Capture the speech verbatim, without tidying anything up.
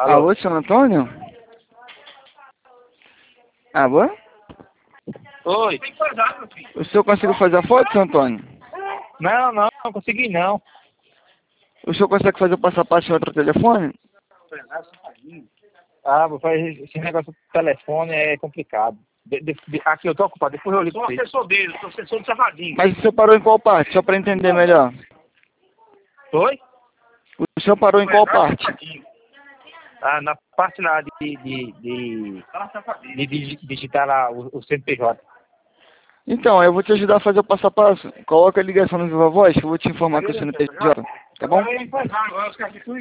Alô, Alô, senhor Antônio? Alô? Oi. O senhor conseguiu fazer a foto, senhor Antônio? Não, não, não consegui não. O senhor consegue fazer o passo a passo em outro telefone? Ah, vou fazer esse negócio do telefone é complicado. De, de, de, aqui eu tô ocupado, depois eu ligo Sou pra você. assessor dele, sou assessor do Savadinho. Mas o senhor parou em qual parte? Só para entender melhor. Oi? O senhor parou em qual parte? Ah, na parte lá de, de, de, de, de digitar lá o, o C N P J. Então, eu vou te ajudar a fazer o passo a passo. Coloca a ligação no Viva Voz que eu vou te informar com o C N P J, tá bom? Agora eu vou empurrar, agora os caras ficam